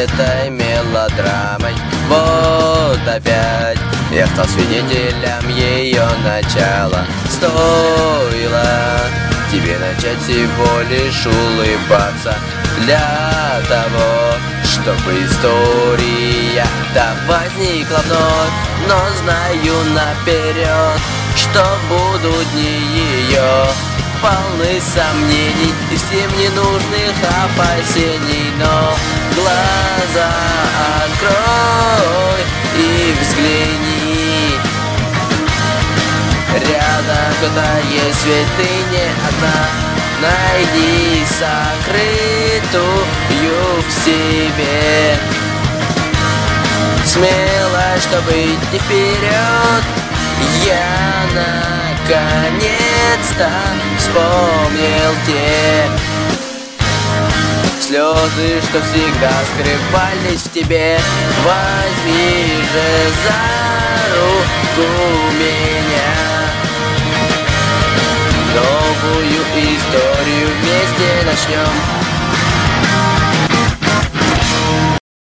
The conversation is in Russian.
этой мелодрамой. Вот опять я стал свидетелем ее начала. Стоило тебе начать всего лишь улыбаться для того, чтобы история-то возникла вновь. Но знаю наперед, что будут дни ее полны сомнений и всем ненужных опасений. Но глаза открой и взгляни. Рядом кто-то есть, ведь ты не одна. Найди сокрытую в себе смелость, чтобы идти вперед. Я наконец-то вспомнил те слезы, что всегда скрывались в тебе. Возьми же за руку меня, новую историю вместе начнем.